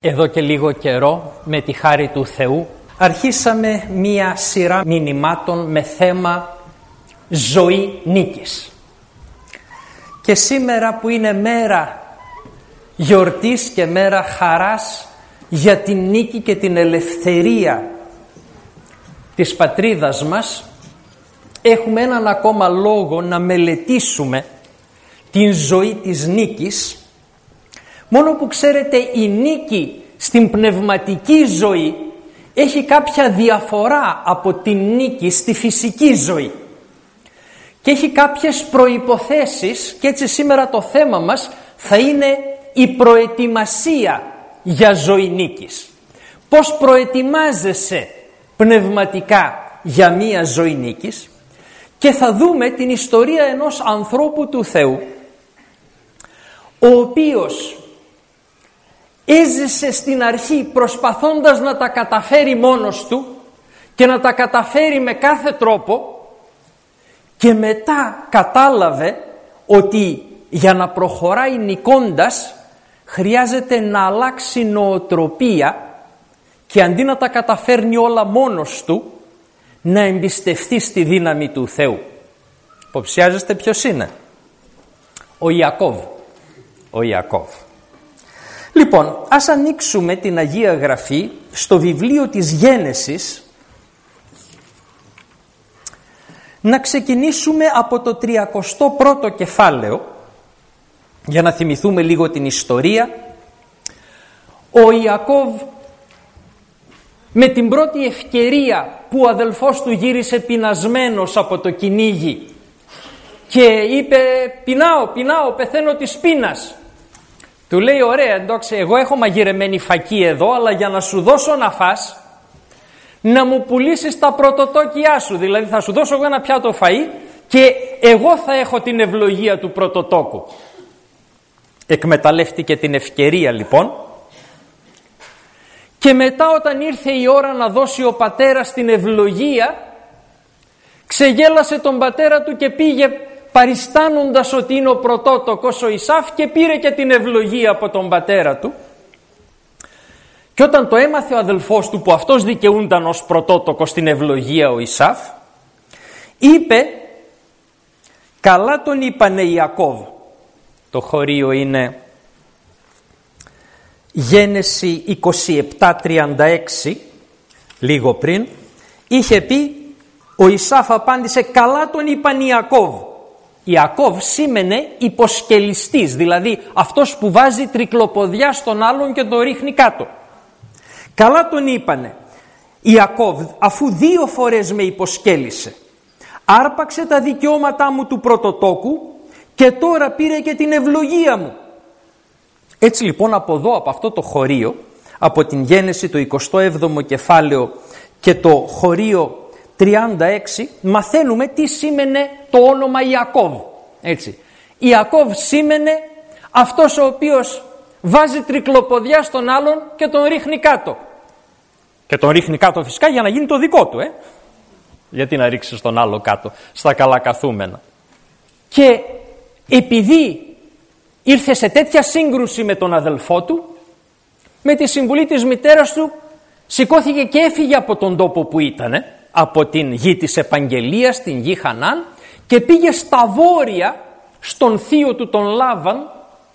Εδώ και λίγο καιρό, με τη χάρη του Θεού, αρχίσαμε μία σειρά μηνυμάτων με θέμα ζωή νίκης. Και σήμερα που είναι μέρα γιορτής και μέρα χαράς για την νίκη και την ελευθερία της πατρίδας μας, έχουμε έναν ακόμα λόγο να μελετήσουμε την ζωή της νίκης, μόνο που ξέρετε η νίκη στην πνευματική ζωή έχει κάποια διαφορά από την νίκη στη φυσική ζωή και έχει κάποιες προϋποθέσεις, και έτσι σήμερα το θέμα μας θα είναι η προετοιμασία για ζωή νίκης. Πώς προετοιμάζεσαι πνευματικά για μία ζωή νίκης, και θα δούμε την ιστορία ενός ανθρώπου του Θεού, ο οποίος έζησε στην αρχή προσπαθώντας να τα καταφέρει μόνος του και να τα καταφέρει με κάθε τρόπο, και μετά κατάλαβε ότι για να προχωράει νικώντας χρειάζεται να αλλάξει νοοτροπία και αντί να τα καταφέρνει όλα μόνος του, να εμπιστευτεί στη δύναμη του Θεού. Υποψιάζεστε ποιος είναι? Ο Ιακώβ. Ο Ιακώβ. Λοιπόν, ας ανοίξουμε την Αγία Γραφή στο βιβλίο της Γένεσης, να ξεκινήσουμε από το 31ο κεφάλαιο για να θυμηθούμε λίγο την ιστορία. Ο Ιακώβ, με την πρώτη ευκαιρία που ο αδελφός του γύρισε πεινασμένος από το κυνήγι και είπε πεινάω, πεθαίνω της πείνας, του λέει ωραία, εντάξει, εγώ έχω μαγειρεμένη φακή εδώ, αλλά για να σου δώσω να φας, να μου πουλήσεις τα πρωτοτόκια σου, δηλαδή θα σου δώσω εγώ ένα πιάτο φαΐ και εγώ θα έχω την ευλογία του πρωτοτόκου. Εκμεταλλεύτηκε την ευκαιρία λοιπόν, και μετά όταν ήρθε η ώρα να δώσει ο πατέρας την ευλογία, ξεγέλασε τον πατέρα του και πήγε παριστάνοντας ότι είναι ο πρωτότοκος ο Ισαύ και πήρε και την ευλογία από τον πατέρα του. Και όταν το έμαθε ο αδελφός του που αυτός δικαιούνταν ως πρωτότοκος την ευλογία ο Ισαύ, είπε, καλά τον είπανε Ιακώβ. Το χωρίο είναι Γένεση 27:36, λίγο πριν, είχε πει, ο Ισαύ απάντησε, καλά τον είπαν Ιακώβ. Ιακώβ σήμαινε υποσκελιστής, δηλαδή αυτός που βάζει τρικλοποδιά στον άλλον και τον ρίχνει κάτω. Καλά τον είπανε. Ιακώβ, αφού 2 φορές με υποσκέλισε, άρπαξε τα δικαιώματά μου του πρωτοτόκου και τώρα πήρε και την ευλογία μου. Έτσι λοιπόν από εδώ, από αυτό το χωρίο, από την Γένεση το 27ο κεφάλαιο και το χωρίο 36, μαθαίνουμε τι σήμαινε το όνομα Ιακώβ. Έτσι. Ιακώβ σήμαινε αυτός ο οποίος βάζει τρικλοποδιά στον άλλον και τον ρίχνει κάτω. Και τον ρίχνει κάτω φυσικά για να γίνει το δικό του. Γιατί να ρίξεις τον άλλο κάτω στα καλά καθούμενα. Και επειδή ήρθε σε τέτοια σύγκρουση με τον αδελφό του, με τη συμβουλή της μητέρας του σηκώθηκε και έφυγε από τον τόπο που ήτανε, από την γη της επαγγελίας, την γη Χανάν, και πήγε στα βόρεια στον θείο του τον Λάβαν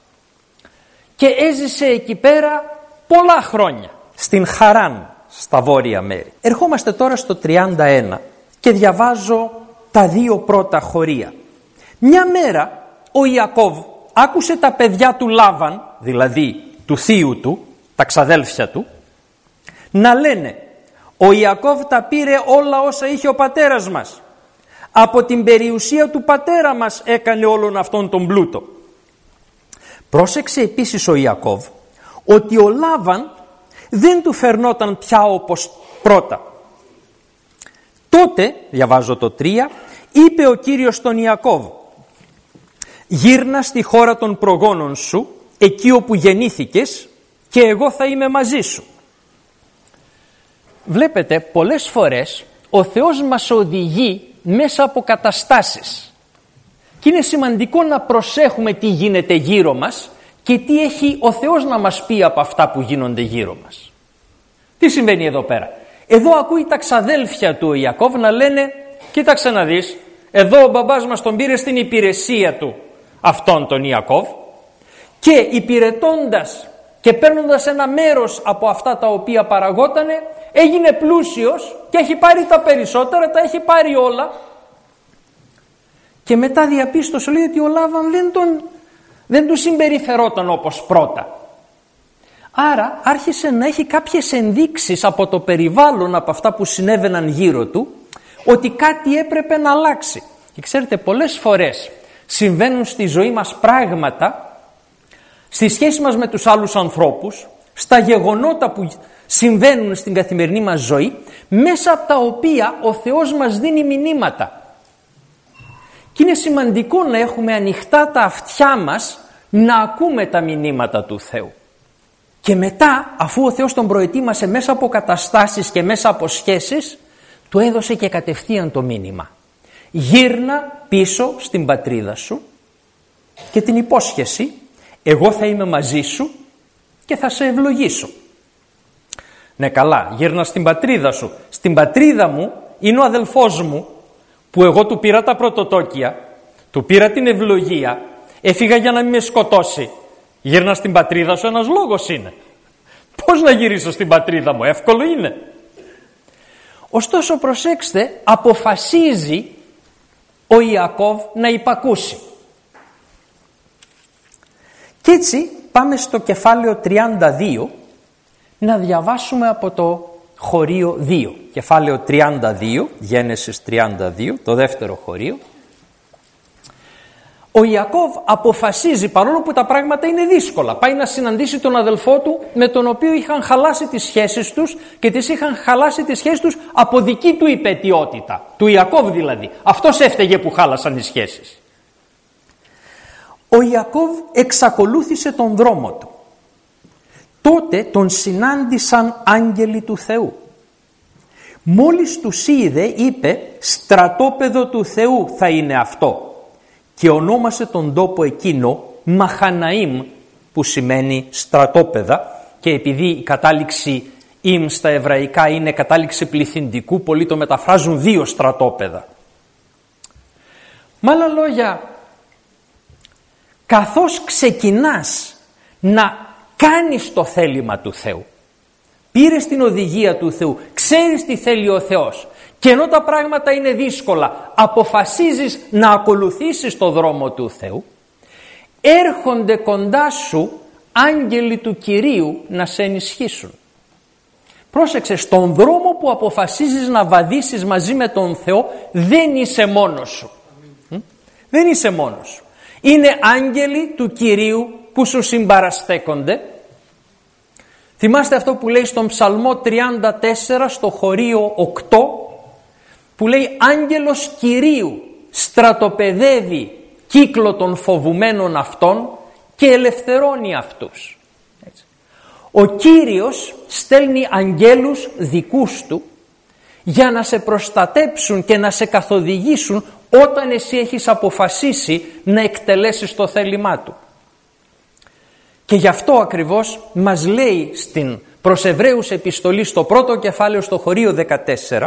και έζησε εκεί πέρα πολλά χρόνια, στην Χαράν, στα βόρεια μέρη. Ερχόμαστε τώρα στο 31 και διαβάζω τα 2 πρώτα χωρία. Μια μέρα ο Ιακώβ άκουσε τα παιδιά του Λάβαν, δηλαδή του θείου του, τα ξαδέλφια του, να λένε, ο Ιακώβ τα πήρε όλα όσα είχε ο πατέρας μας. Από την περιουσία του πατέρα μας έκανε όλον αυτόν τον πλούτο. Πρόσεξε επίσης ο Ιακώβ ότι ο Λάβαν δεν του φερνόταν πια όπως πρώτα. Τότε, διαβάζω το 3, είπε ο Κύριος στον Ιακώβ, γύρνα στη χώρα των προγόνων σου, εκεί όπου γεννήθηκες, και εγώ θα είμαι μαζί σου. Βλέπετε, πολλές φορές ο Θεός μας οδηγεί μέσα από καταστάσεις. Και είναι σημαντικό να προσέχουμε τι γίνεται γύρω μας και τι έχει ο Θεός να μας πει από αυτά που γίνονται γύρω μας. Τι συμβαίνει εδώ πέρα? Εδώ ακούει τα ξαδέλφια του ο Ιακώβ να λένε, κοίταξε να δεις, εδώ ο μπαμπάς μας τον πήρε στην υπηρεσία του αυτόν τον Ιακώβ και υπηρετώντας και παίρνοντας ένα μέρος από αυτά τα οποία παραγότανε έγινε πλούσιος και έχει πάρει τα περισσότερα, τα έχει πάρει όλα. Και μετά διαπίστωσε, λέει, ότι ο Λάβαν δεν του συμπεριφερόταν όπως πρώτα. Άρα άρχισε να έχει κάποιες ενδείξεις από το περιβάλλον, από αυτά που συνέβαιναν γύρω του, ότι κάτι έπρεπε να αλλάξει. Και ξέρετε, πολλές φορές συμβαίνουν στη ζωή μας πράγματα, στη σχέση μας με τους άλλους ανθρώπους, στα γεγονότα που συμβαίνουν στην καθημερινή μας ζωή, μέσα από τα οποία ο Θεός μας δίνει μηνύματα. Και είναι σημαντικό να έχουμε ανοιχτά τα αυτιά μας να ακούμε τα μηνύματα του Θεού. Και μετά, αφού ο Θεός τον προετοίμασε μέσα από καταστάσεις και μέσα από σχέσεις, του έδωσε και κατευθείαν το μήνυμα. Γύρνα πίσω στην πατρίδα σου και την υπόσχεση, εγώ θα είμαι μαζί σου και θα σε ευλογήσω. Ναι, καλά, γύρνα στην πατρίδα σου. Στην πατρίδα μου είναι ο αδελφός μου που εγώ του πήρα τα πρωτοτόκια, του πήρα την ευλογία, έφυγα για να μην με σκοτώσει. Γύρνα στην πατρίδα σου, ένας λόγος είναι. Πώς να γυρίσω στην πατρίδα μου? Εύκολο είναι. Ωστόσο, προσέξτε, αποφασίζει ο Ιακώβ να υπακούσει. Και έτσι πάμε στο κεφάλαιο 32 να διαβάσουμε από το χωρίο 2. Κεφάλαιο 32, Γένεσης 32, το δεύτερο χωρίο. Ο Ιακώβ αποφασίζει, παρόλο που τα πράγματα είναι δύσκολα, πάει να συναντήσει τον αδελφό του με τον οποίο είχαν χαλάσει τις σχέσεις τους και τις είχαν χαλάσει τις σχέσεις τους από δική του υπαιτιότητα, του Ιακώβ δηλαδή. Αυτός έφταιγε που χάλασαν οι σχέσεις. Ο Ιακώβ εξακολούθησε τον δρόμο του. Τότε τον συνάντησαν άγγελοι του Θεού. Μόλις τους είδε, είπε, στρατόπεδο του Θεού θα είναι αυτό. Και ονόμασε τον τόπο εκείνο Μαχαναΐμ, που σημαίνει στρατόπεδα, και επειδή η κατάληξη «ημ» στα εβραϊκά είναι κατάληξη πληθυντικού, πολλοί το μεταφράζουν δύο στρατόπεδα. Με άλλα λόγια, καθώς ξεκινάς να κάνεις το θέλημα του Θεού, πήρες την οδηγία του Θεού, ξέρεις τι θέλει ο Θεός, και ενώ τα πράγματα είναι δύσκολα, αποφασίζεις να ακολουθήσεις το δρόμο του Θεού, έρχονται κοντά σου άγγελοι του Κυρίου να σε ενισχύσουν. Πρόσεξε, στον δρόμο που αποφασίζεις να βαδίσεις μαζί με τον Θεό δεν είσαι μόνος σου. Δεν είσαι μόνος σου. Είναι άγγελοι του Κυρίου που σου συμπαραστέκονται. Θυμάστε αυτό που λέει στον Ψαλμό 34 στο χωρίο 8, που λέει «Άγγελος Κυρίου στρατοπεδεύει κύκλο των φοβουμένων αυτών και ελευθερώνει αυτούς». Έτσι. Ο Κύριος στέλνει αγγέλους δικούς του για να σε προστατέψουν και να σε καθοδηγήσουν όταν εσύ έχεις αποφασίσει να εκτελέσεις το θέλημά του. Και γι' αυτό ακριβώς μας λέει στην προς Εβραίους επιστολή στο πρώτο κεφάλαιο στο χωρίο 14,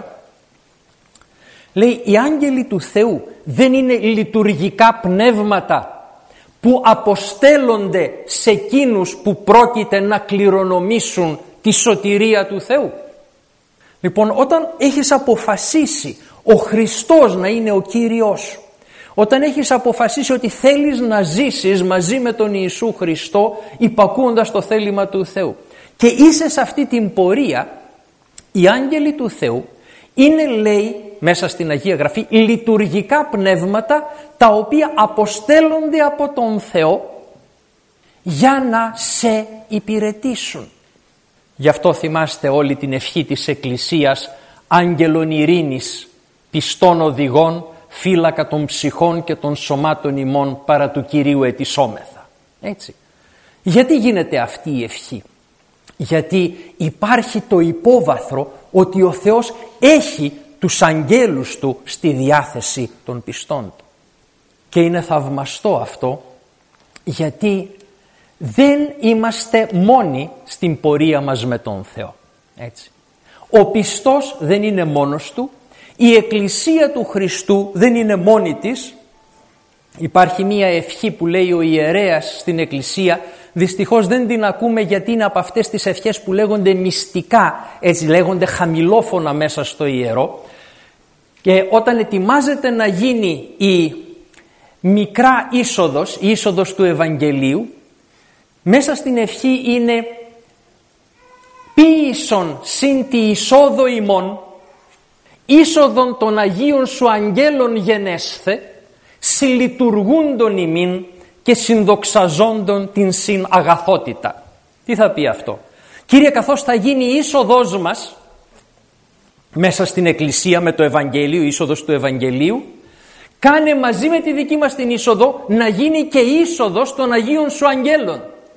λέει, οι άγγελοι του Θεού δεν είναι λειτουργικά πνεύματα που αποστέλλονται σε εκείνους που πρόκειται να κληρονομήσουν τη σωτηρία του Θεού. Λοιπόν, όταν έχεις αποφασίσει ο Χριστός να είναι ο Κύριος σου, όταν έχεις αποφασίσει ότι θέλεις να ζήσεις μαζί με τον Ιησού Χριστό υπακούοντας το θέλημα του Θεού και είσαι σε αυτή την πορεία, οι άγγελοι του Θεού είναι, λέει μέσα στην Αγία Γραφή, λειτουργικά πνεύματα τα οποία αποστέλλονται από τον Θεό για να σε υπηρετήσουν. Γι' αυτό θυμάστε όλη την ευχή της Εκκλησίας, άγγελον ειρήνης, πιστών οδηγών, φύλακα των ψυχών και των σωμάτων ημών παρά του Κυρίου ετισόμεθα. Έτσι. Γιατί γίνεται αυτή η ευχή? Γιατί υπάρχει το υπόβαθρο ότι ο Θεός έχει τους αγγέλους του στη διάθεση των πιστών του. Και είναι θαυμαστό αυτό, γιατί δεν είμαστε μόνοι στην πορεία μας με τον Θεό. Έτσι. Ο πιστός δεν είναι μόνος του, η Εκκλησία του Χριστού δεν είναι μόνη της. Υπάρχει μία ευχή που λέει ο ιερέας στην Εκκλησία, δυστυχώς δεν την ακούμε γιατί είναι από αυτές τις ευχές που λέγονται μυστικά, έτσι λέγονται χαμηλόφωνα μέσα στο ιερό, και όταν ετοιμάζεται να γίνει η μικρά είσοδος, η είσοδος του Ευαγγελίου, μέσα στην ευχή είναι «Ποίησον συν τη εισόδο ημών, είσοδον των Αγίων σου αγγέλων γενέσθε, συλλειτουργούντον ημίν και συνδοξαζόντων την συν αγαθότητα». Τι θα πει αυτό? Κύριε, καθώς θα γίνει η είσοδός μας μέσα στην Εκκλησία με το Ευαγγέλιο, η είσοδος του Ευαγγελίου, κάνε μαζί με τη δική μας την είσοδο να γίνει και η είσοδος των Αγίων σου αγγέλων.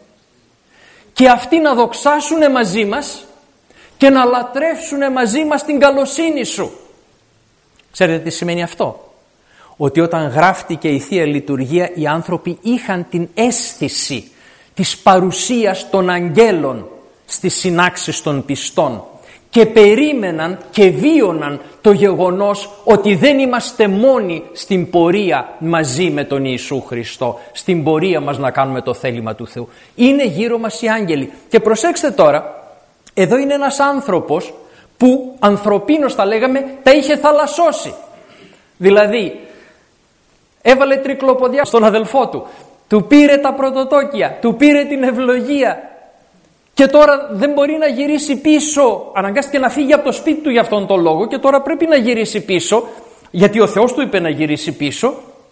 Και αυτοί να δοξάσουν μαζί μας και να λατρεύσουν μαζί μας την καλοσύνη σου. Ξέρετε τι σημαίνει αυτό? Ότι όταν γράφτηκε η Θεία Λειτουργία, οι άνθρωποι είχαν την αίσθηση της παρουσίας των αγγέλων στις συνάξεις των πιστών και περίμεναν και βίωναν το γεγονός ότι δεν είμαστε μόνοι στην πορεία μαζί με τον Ιησού Χριστό, στην πορεία μας να κάνουμε το θέλημα του Θεού. Είναι γύρω μας οι άγγελοι. Και προσέξτε τώρα, εδώ είναι ένας άνθρωπος που ανθρωπίνως θα λέγαμε τα είχε θαλασσώσει. Δηλαδή έβαλε τρικλοποδιά στον αδελφό του, του πήρε τα πρωτοτόκια, του πήρε την ευλογία και τώρα δεν μπορεί να γυρίσει πίσω. Αναγκάστηκε να φύγει από το σπίτι του για αυτόν τον λόγο και τώρα πρέπει να γυρίσει πίσω, γιατί ο Θεός του είπε να γυρίσει πίσω,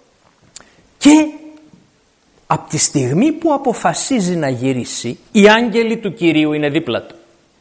και από τη στιγμή που αποφασίζει να γυρίσει, οι άγγελοι του Κυρίου είναι δίπλα του.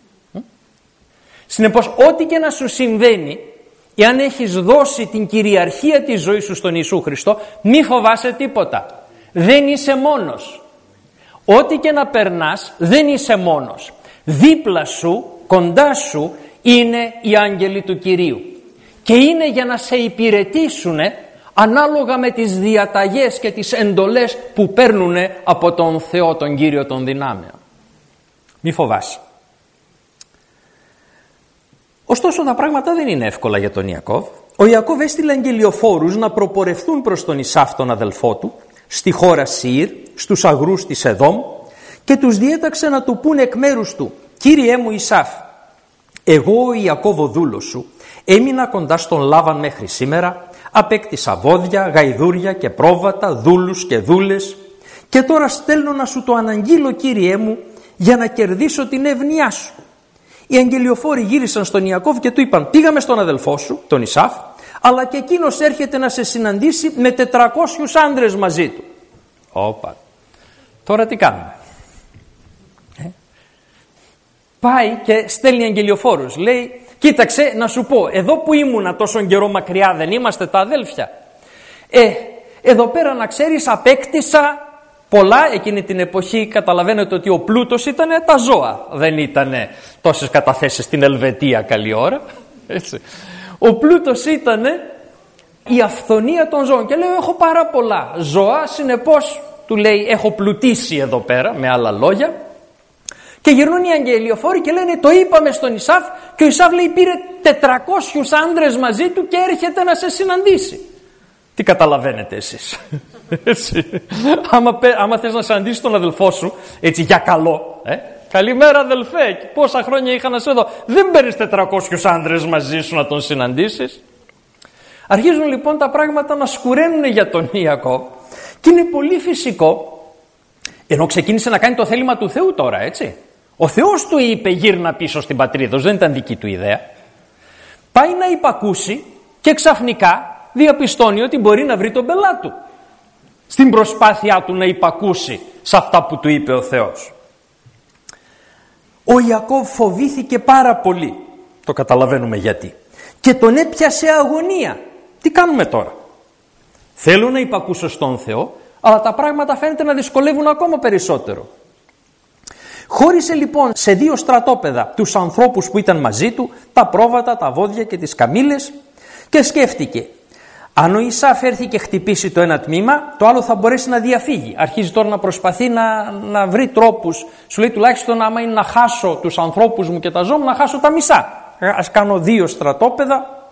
Συνεπώς, ό,τι και να σου συμβαίνει, εάν έχεις δώσει την κυριαρχία της ζωής σου στον Ιησού Χριστό, μη φοβάσαι τίποτα. Δεν είσαι μόνος. Ό,τι και να περνάς, δεν είσαι μόνος. Δίπλα σου, κοντά σου, είναι οι άγγελοι του Κυρίου. Και είναι για να σε υπηρετήσουν ανάλογα με τις διαταγές και τις εντολές που παίρνουν από τον Θεό, τον Κύριο των δυνάμεων. Μη φοβάσαι. Ωστόσο τα πράγματα δεν είναι εύκολα για τον Ιακώβ. Ο Ιακώβ έστειλε αγγελιοφόρους να προπορευθούν προς τον Ισάφ τον αδελφό του στη χώρα Σιήρ, στους αγρούς της Εδόμ, και τους διέταξε να του πούνε εκ μέρους του: «Κύριέ μου Ισάφ, εγώ ο Ιακώβ ο δούλος σου έμεινα κοντά στον Λάβαν μέχρι σήμερα, απέκτησα βόδια, γαϊδούρια και πρόβατα, δούλους και δούλες, και τώρα στέλνω να σου το αναγγείλω, κύριέ μου, για να κερδίσω την εύνοιά σου». Οι αγγελιοφόροι γύρισαν στον Ιακώβ και του είπαν: «Πήγαμε στον αδελφό σου, τον Ισάφ, αλλά και εκείνος έρχεται να σε συναντήσει με 400 άντρες μαζί του». Όπα, τώρα τι κάνουμε? Πάει και στέλνει αγγελιοφόρους. Λέει: «Κοίταξε να σου πω, εδώ που ήμουνα τόσο καιρό μακριά δεν είμαστε τα αδέλφια? Εδώ πέρα να ξέρεις απέκτησα πολλά». Εκείνη την εποχή καταλαβαίνετε ότι ο πλούτος ήταν τα ζώα. Δεν ήταν τόσες καταθέσεις στην Ελβετία καλή ώρα. Έτσι. Ο πλούτος ήταν η αυθονία των ζώων. Και λέει: «Έχω πάρα πολλά ζώα, συνεπώς», του λέει, «έχω πλουτίσει εδώ πέρα», με άλλα λόγια. Και γυρνούν οι αγγελιοφόροι και λένε: «Το είπαμε στον Ισάφ», και ο Ισάφ λέει: «Πήρε 400 άντρες μαζί του και έρχεται να σε συναντήσει». Τι καταλαβαίνετε εσείς? Άμα θες να συναντήσεις τον αδελφό σου έτσι για καλό, «Καλημέρα αδελφέ, πόσα χρόνια είχα να σε δω», δεν παίρνεις 400 άντρες μαζί σου να τον συναντήσεις. Αρχίζουν λοιπόν τα πράγματα να σκουραίνουν για τον Ιακώβ και είναι πολύ φυσικό, ενώ ξεκίνησε να κάνει το θέλημα του Θεού τώρα, έτσι. Ο Θεός του είπε: «Γύρνα πίσω στην πατρίδα», δεν ήταν δική του ιδέα. Πάει να υπακούσει και ξαφνικά διαπιστώνει ότι μπορεί να βρει τον πελά του στην προσπάθειά του να υπακούσει σε αυτά που του είπε ο Θεός. Ο Ιακώβ φοβήθηκε πάρα πολύ, το καταλαβαίνουμε γιατί, και τον έπιασε αγωνία. Τι κάνουμε τώρα? Θέλω να υπακούσω στον Θεό, αλλά τα πράγματα φαίνεται να δυσκολεύουν ακόμα περισσότερο. Χώρισε λοιπόν σε 2 στρατόπεδα τους ανθρώπους που ήταν μαζί του, τα πρόβατα, τα βόδια και τις καμήλες, και σκέφτηκε: Αν ο Ισάφ έρθει και χτυπήσει το ένα τμήμα, το άλλο θα μπορέσει να διαφύγει. Αρχίζει τώρα να προσπαθεί να βρει τρόπους. Σου λέει τουλάχιστον άμα είναι να χάσω τους ανθρώπους μου και τα ζώα μου, να χάσω τα μισά. Ας κάνω 2 στρατόπεδα.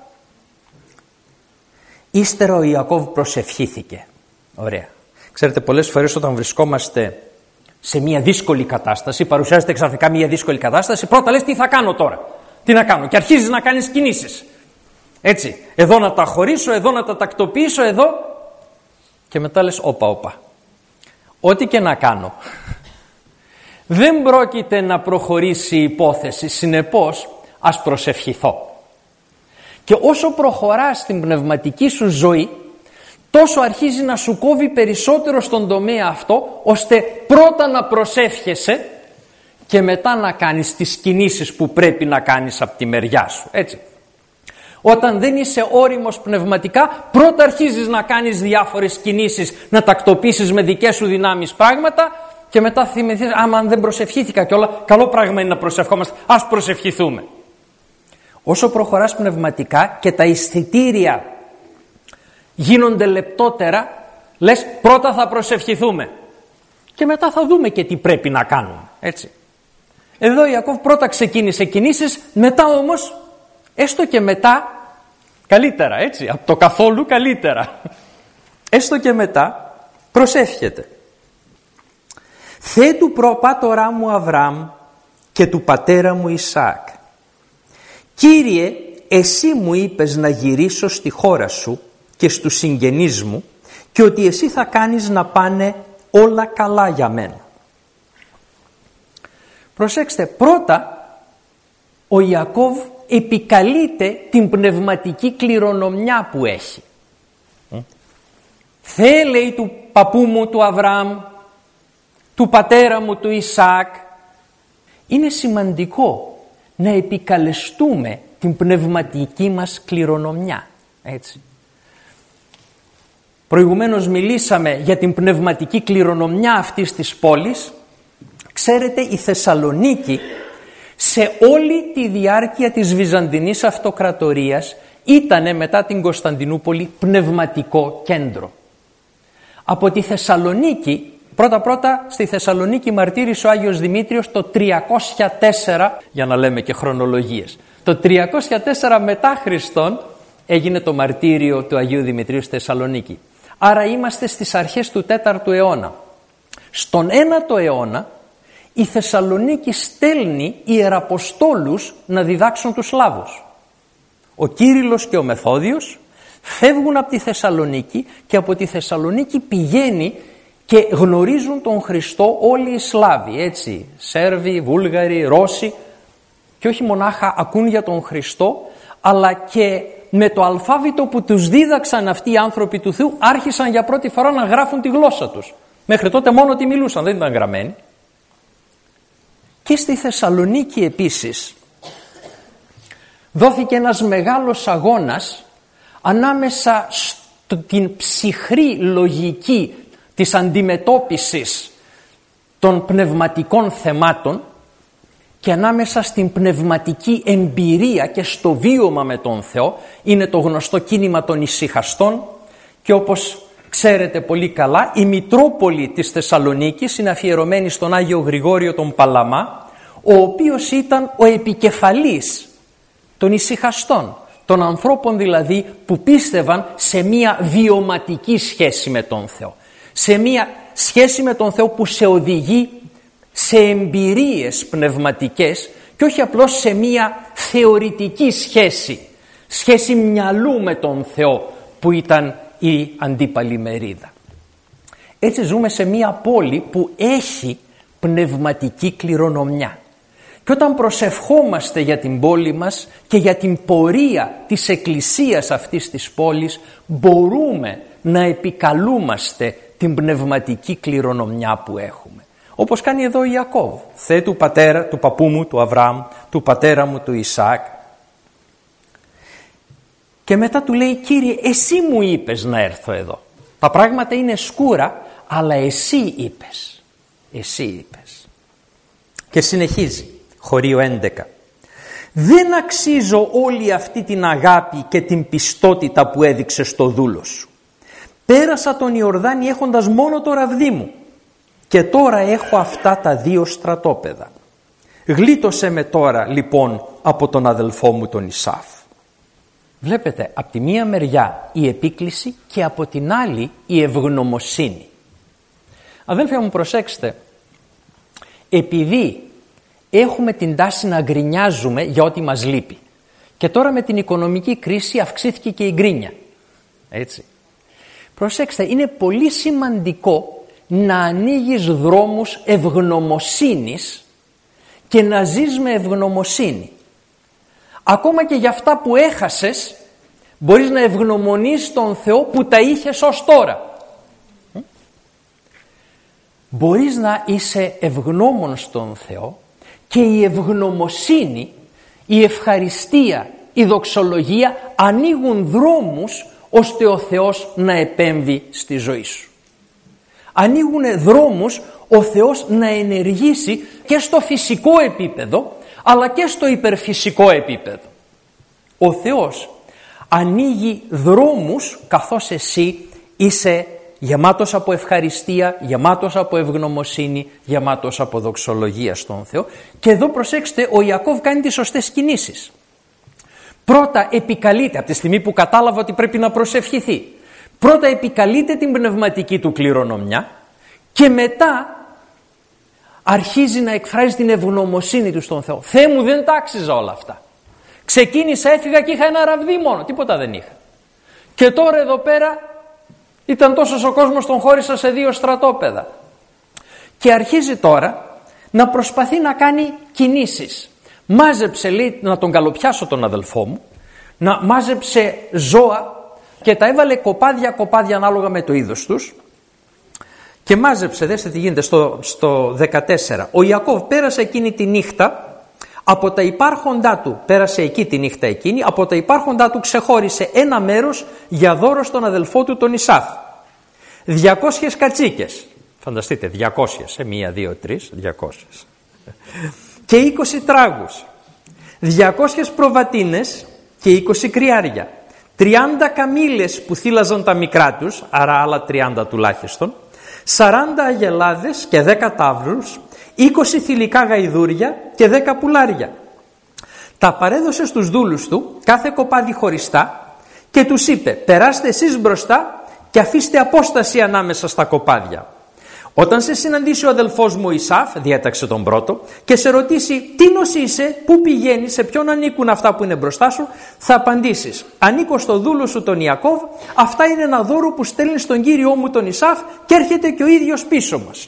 Ύστερα ο Ιακώβ προσευχήθηκε. Ωραία. Ξέρετε, πολλές φορές όταν βρισκόμαστε σε μια δύσκολη κατάσταση, παρουσιάζεται ξαφνικά μια δύσκολη κατάσταση, πρώτα λες τι θα κάνω τώρα. Τι να κάνω. Και αρχίζεις να κάνεις κινήσεις. Έτσι, εδώ να τα χωρίσω, εδώ να τα τακτοποιήσω, εδώ. Και μετά λες όπα. Ό,τι και να κάνω, δεν πρόκειται να προχωρήσει η υπόθεση. Συνεπώς, ας προσευχηθώ. Και όσο προχωράς στην πνευματική σου ζωή, τόσο αρχίζει να σου κόβει περισσότερο στον τομέα αυτό, ώστε πρώτα να προσεύχεσαι και μετά να κάνεις τις κινήσεις που πρέπει να κάνεις από τη μεριά σου. Έτσι. Όταν δεν είσαι όριμος πνευματικά, πρώτα αρχίζεις να κάνεις διάφορες κινήσεις, να τακτοποιήσεις με δικές σου δυνάμεις πράγματα και μετά θυμηθείς, άμα δεν προσευχήθηκα και όλα, καλό πράγμα είναι να προσευχόμαστε, ας προσευχηθούμε. Όσο προχωράς πνευματικά και τα αισθητήρια γίνονται λεπτότερα, λες πρώτα θα προσευχηθούμε και μετά θα δούμε και τι πρέπει να κάνουμε. Έτσι. Εδώ Ιακώβ πρώτα ξεκίνησε κινήσεις, μετά όμως, έστω και μετά, καλύτερα έτσι, από το καθόλου καλύτερα, έστω και μετά προσεύχεται. Θεέ του προπάτορά μου Αβραάμ και του πατέρα μου Ισαάκ, Κύριε, εσύ μου είπες να γυρίσω στη χώρα σου και στους συγγενείς μου και ότι εσύ θα κάνεις να πάνε όλα καλά για μένα. Προσέξτε, πρώτα ο Ιακώβ επικαλείται την πνευματική κληρονομιά που έχει. Θεέ, λέει, του παππού μου του Αβραάμ, του πατέρα μου του Ισαάκ. Είναι σημαντικό να επικαλεστούμε την πνευματική μας κληρονομιά. Έτσι. Προηγουμένως μιλήσαμε για την πνευματική κληρονομιά αυτής της πόλης. Ξέρετε, η Θεσσαλονίκη σε όλη τη διάρκεια της Βυζαντινής Αυτοκρατορίας ήτανε μετά την Κωνσταντινούπολη πνευματικό κέντρο. Από τη Θεσσαλονίκη, πρώτα στη Θεσσαλονίκη μαρτύρησε ο Άγιος Δημήτριος το 304, για να λέμε και χρονολογίες. Το 304 μετά Χριστόν έγινε το μαρτύριο του Αγίου Δημητρίου στη Θεσσαλονίκη. Άρα είμαστε στις αρχές του 4ου αιώνα. Στον 9ο αιώνα η Θεσσαλονίκη στέλνει ιεραποστόλους να διδάξουν τους Σλάβους. Ο Κύριλλος και ο Μεθόδιος φεύγουν από τη Θεσσαλονίκη και από τη Θεσσαλονίκη πηγαίνει και γνωρίζουν τον Χριστό όλοι οι Σλάβοι, έτσι, Σέρβοι, Βούλγαροι, Ρώσοι, και όχι μονάχα ακούν για τον Χριστό, αλλά και με το αλφάβητο που τους δίδαξαν αυτοί οι άνθρωποι του Θεού άρχισαν για πρώτη φορά να γράφουν τη γλώσσα τους. Μέχρι τότε μόνο ότι μιλούσαν, δεν ήταν γραμμένοι. Και στη Θεσσαλονίκη επίσης δόθηκε ένας μεγάλος αγώνας ανάμεσα στην ψυχρή λογική της αντιμετώπισης των πνευματικών θεμάτων και ανάμεσα στην πνευματική εμπειρία και στο βίωμα με τον Θεό. Είναι το γνωστό κίνημα των ησυχαστών και όπως ξέρετε πολύ καλά, η Μητρόπολη της Θεσσαλονίκης είναι αφιερωμένη στον Άγιο Γρηγόριο τον Παλαμά, ο οποίος ήταν ο επικεφαλής των ησυχαστών, των ανθρώπων δηλαδή που πίστευαν σε μία βιωματική σχέση με τον Θεό, σε μία σχέση με τον Θεό που σε οδηγεί σε εμπειρίες πνευματικές και όχι απλώς σε μία θεωρητική σχέση μυαλού με τον Θεό που ήταν η αντίπαλη μερίδα. Έτσι ζούμε σε μία πόλη που έχει πνευματική κληρονομιά. Και όταν προσευχόμαστε για την πόλη μας και για την πορεία της εκκλησίας αυτής της πόλης, μπορούμε να επικαλούμαστε την πνευματική κληρονομιά που έχουμε. Όπως κάνει εδώ ο Ιακώβ. Θεέ του πατέρα, του παππού μου, του Αβραάμ, του πατέρα μου, του Ισαάκ. Και μετά του λέει, Κύριε, εσύ μου είπες να έρθω εδώ. Τα πράγματα είναι σκούρα, αλλά εσύ είπες. Εσύ είπες. Και συνεχίζει, χωρίο 11. Δεν αξίζω όλη αυτή την αγάπη και την πιστότητα που έδειξε στο δούλο σου. Πέρασα τον Ιορδάνη έχοντας μόνο το ραβδί μου και τώρα έχω αυτά τα 2 στρατόπεδα. Γλίτωσέ με τώρα λοιπόν από τον αδελφό μου τον Ισάφ. Βλέπετε, από τη μία μεριά η επίκληση και από την άλλη η ευγνωμοσύνη. Αδέλφια μου, προσέξτε, επειδή έχουμε την τάση να γκρινιάζουμε για ό,τι μας λείπει και τώρα με την οικονομική κρίση αυξήθηκε και η γκρίνια, έτσι. Προσέξτε, είναι πολύ σημαντικό να ανοίγεις δρόμους ευγνωμοσύνης και να ζεις με ευγνωμοσύνη. Ακόμα και για αυτά που έχασες μπορείς να ευγνωμονείς τον Θεό που τα είχες ως τώρα. Μπορείς να είσαι ευγνώμων στον Θεό και η ευγνωμοσύνη, η ευχαριστία, η δοξολογία ανοίγουν δρόμους ώστε ο Θεός να επέμβει στη ζωή σου. Ανοίγουν δρόμους ο Θεός να ενεργήσει και στο φυσικό επίπεδο αλλά και στο υπερφυσικό επίπεδο. Ο Θεός ανοίγει δρόμους καθώς εσύ είσαι γεμάτος από ευχαριστία, γεμάτος από ευγνωμοσύνη, γεμάτος από δοξολογία στον Θεό. Και εδώ προσέξτε, ο Ιακώβ κάνει τις σωστές κινήσεις. Πρώτα επικαλείται, από τη στιγμή που κατάλαβε ότι πρέπει να προσευχηθεί, πρώτα επικαλείται την πνευματική του κληρονομιά και μετά αρχίζει να εκφράζει την ευγνωμοσύνη του στον Θεό. Θεέ μου, δεν τα άξιζα όλα αυτά. Ξεκίνησα, έφυγα και είχα ένα ραβδί μόνο, τίποτα δεν είχα. Και τώρα εδώ πέρα ήταν τόσος ο κόσμος, τον χώρισα σε 2 στρατόπεδα. Και αρχίζει τώρα να προσπαθεί να κάνει κινήσεις. Μάζεψε, λέει, να τον καλοπιάσω τον αδελφό μου, να μάζεψε ζώα και τα έβαλε κοπάδια ανάλογα με το είδος τους και μάζεψε, δέστε τι γίνεται στο 14. Ο Ιακώβ πέρασε εκείνη τη νύχτα, από τα υπάρχοντά του, πέρασε εκεί τη νύχτα εκείνη, από τα υπάρχοντά του ξεχώρισε ένα μέρος για δώρο στον αδελφό του τον Ισάφ. 200 κατσίκες, φανταστείτε 200, 1, 2, 3, 200. Και 20 τράγους, 200 προβατίνες και 20 κρυάρια, 30 καμήλες που θύλαζαν τα μικρά τους, άρα άλλα 30 τουλάχιστον, 40 αγελάδες και 10 ταύρους, 20 θηλυκά γαϊδούρια και 10 πουλάρια. Τα παρέδωσε στους δούλους του, κάθε κοπάδι χωριστά, και τους είπε: περάστε εσείς μπροστά και αφήστε απόσταση ανάμεσα στα κοπάδια. Όταν σε συναντήσει ο αδελφός μου Ισάφ, διέταξε τον πρώτο, και σε ρωτήσει τίνος είσαι, πού πηγαίνεις, σε ποιον ανήκουν αυτά που είναι μπροστά σου, θα απαντήσεις: ανήκω στο δούλο σου τον Ιακώβ, αυτά είναι ένα δώρο που στέλνει στον κύριό μου τον Ισάφ και έρχεται και ο ίδιος πίσω μας.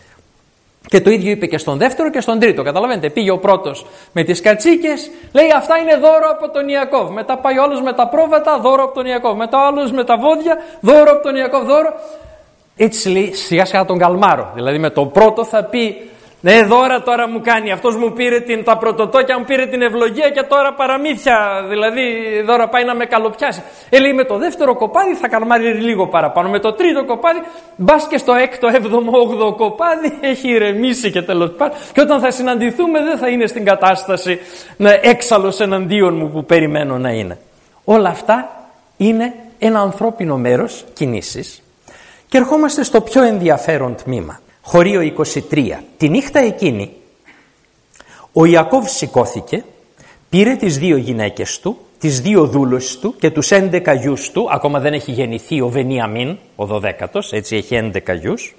Και το ίδιο είπε και στον δεύτερο και στον τρίτο. Καταλαβαίνετε, πήγε ο πρώτος με τις κατσίκες, λέει αυτά είναι δώρο από τον Ιακώβ. Μετά πάει ο άλλος με τα πρόβατα, δώρο από τον Ιακώβ. Μετά ο άλλος με τα βόδια, δώρο από τον Ιακώβ, δώρο. Έτσι λέει, σιγά σιγά τον καλμάρω. Δηλαδή με το πρώτο θα πει: ναι, δώρα τώρα μου κάνει. Αυτός μου πήρε τα πρωτοτόκια, μου πήρε την ευλογία και τώρα παραμύθια. Δηλαδή δώρα πάει να με καλοπιάσει. Λέει με το δεύτερο κοπάδι θα καλμάρει λίγο παραπάνω. Με το τρίτο κοπάδι, μπας και στο 6ο, 7ο, 8ο κοπάδι έχει ηρεμήσει και τέλος πάντων. Και όταν θα συναντηθούμε δεν θα είναι στην κατάσταση έξαλλος εναντίον μου που περιμένω να είναι. Όλα αυτά είναι ένα ανθρώπινο μέρος κινήσεις. Και ερχόμαστε στο πιο ενδιαφέρον τμήμα. Χωρίο 23. Τη νύχτα εκείνη ο Ιακώβ σηκώθηκε, πήρε τις 2 γυναίκες του, τις 2 δούλους του και τους 11 γιους του. Ακόμα δεν έχει γεννηθεί ο Βενιαμίν, ο 12ος, έτσι έχει 11 γιους.